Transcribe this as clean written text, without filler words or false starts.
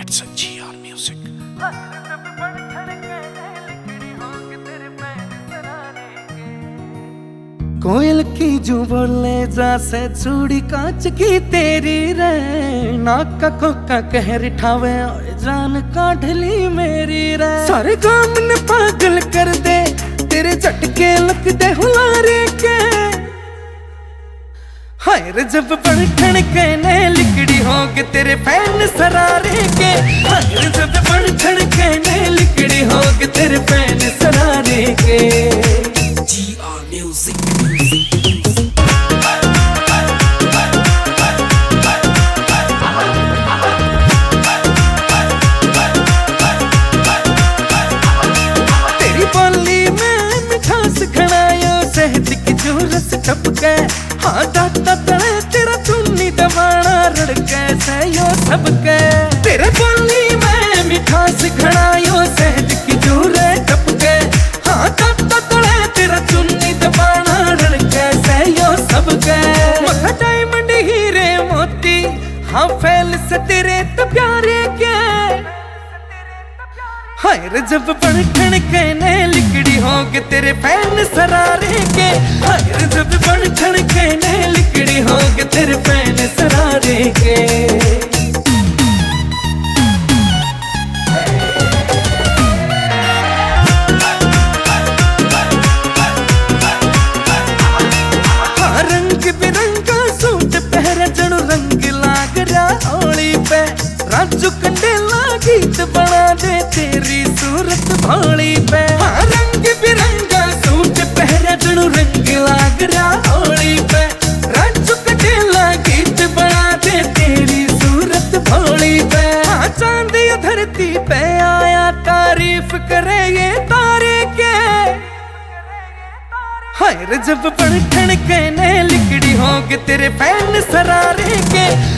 It's a GR music. कोयल की जू बोले जैसे चूड़ी कांच की तेरी रे, नाक का कोका कहर ठावे और जान काढ़ली मेरी रे। सारे गांव ने पागल कर दे तेरे झटके लग दे हुलारे के। हाय रे जब बढ़ कहने लिकड़ी होगे तेरे फैन सरारे के। हाय रे जब बढ़ कहने लिकड़ी होगे तेरे फैन सरारे के। GR music. तेरी बोली में मिठास घड़ायो शहद की जो रस टपके। हाँ दाता तड़े तेरा चुन्नी दबाना रड़के सहयो सबके। तेरे बोली में मिठास घड़ायो शहद की जो रस टपके। हाँ दाता तड़े तेरा चुन्नी दबाना रड़के सहयो सबके। मखा डायमंड हीरे मोती हाँ फैल से तेरे तो प्यारे के। हाय रे जब बढ़ कहने लिकड़ी होगे तेरे फैन सरारे के। हाय रे जब बढ़ कहने लिकड़ी होगे तेरे फैन सरारे के। हाँ रंग बिरंगा सूट पहरे जणु रंग लाग रहा होली पे। राजू कंडेला गीत बना दे तेरी सूरत भोली पे। हाँ रंग बिरंगा सूट पहरे जणु रंग लाग रहा होली पे। राजू कंडेला गीत बना दे तेरी सूरत भोली पे। हाँ चांद या धरती पे आया तारीफ करे ये तारे के। हाय रे जब बढ़ कहने लिकड़ी होगे तेरे फैन सरारे के।